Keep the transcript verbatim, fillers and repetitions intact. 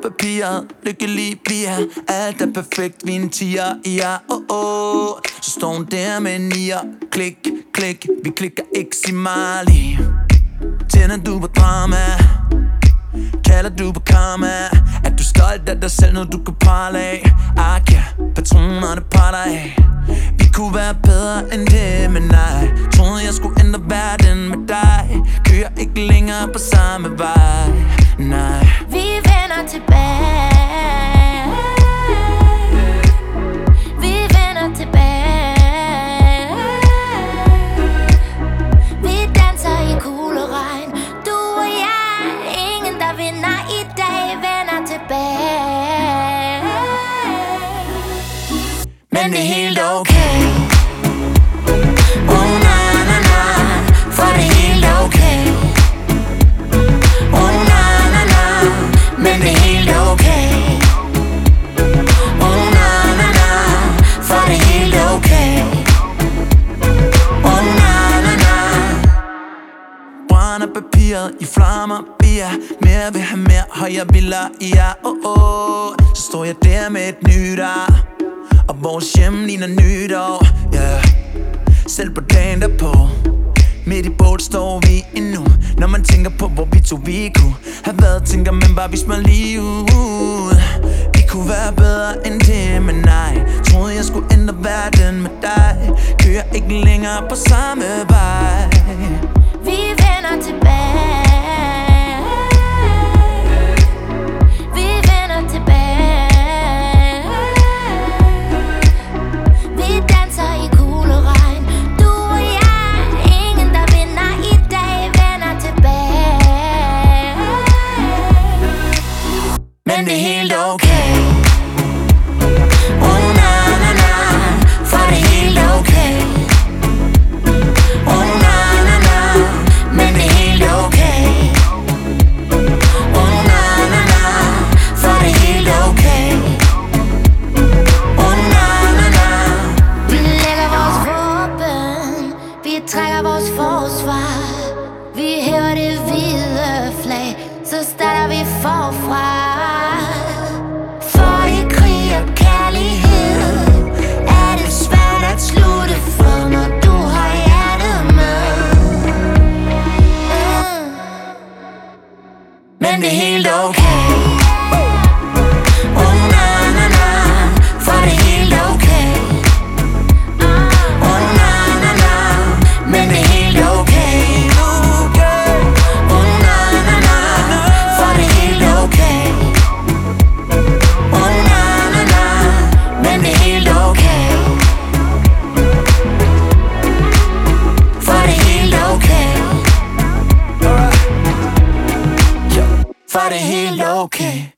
papiret, lykkelig vi er. Alt er perfekt, vi er en tiger, ja, oh oh. Så står hun der med nier, klik, klik. Vi klikker ikke, sig mig lige. Tænder du på drama? Kalder du på karma? Er du stolt af dig selv, når du kan prale af? Ah ja, patronerne parter af. Vi kunne være bedre end det, men nej. Troede jeg skulle ændre verden med dig. Kører ikke længere på samme vej, nej. Vi vender tilbage. Vi vender tilbage. Vi danser i kugle regn. Du og jeg, ingen der vinder i dag. Vender tilbage. Men det er helt okay. Oh na na na, for det er helt okay. Oh na na na, men det er helt okay. Oh na na na, for det er helt okay. Oh na na na. Brænder papiret i flammer, vi er mere, vil have mere, højere vildere, ja, oh oh. Så står jeg der med et nyt ar, og vores hjem ligner nytår, ja yeah. Selv på dagen derpå, midt i bål står vi endnu. Når man tænker på, hvor vi to vi kunne have været, tænker man bare, vi smør lige ud. Vi kunne være bedre end det, men nej. Troede jeg skulle ændre verden med dig. Kører ikke længere på samme vej. Vi vender tilbage. Vi vender tilbage. Vi danser i kugle regn. Du og jeg, ingen der vinder i dag. Vender tilbage. Men det er helt okay. Oh na na na, for det er helt okay. Oh na na na, men det er helt okay. Oh na na na, for det er helt okay. Oh na na na. Vi lægger vores våben, vi trækker vores forsvar. Vi hæver det hvide flag, så starter vi forfra. For i krig og kærlighed er det svært at slutte for, når du har hjertet med. Mm. Men det er helt okay. Oh na na na, for det er helt okay. Oh na na na, men det er helt okay. Oh na na na, for det er helt okay. Oh na na na, men det er helt okay. For det er helt okay. For det er helt okay.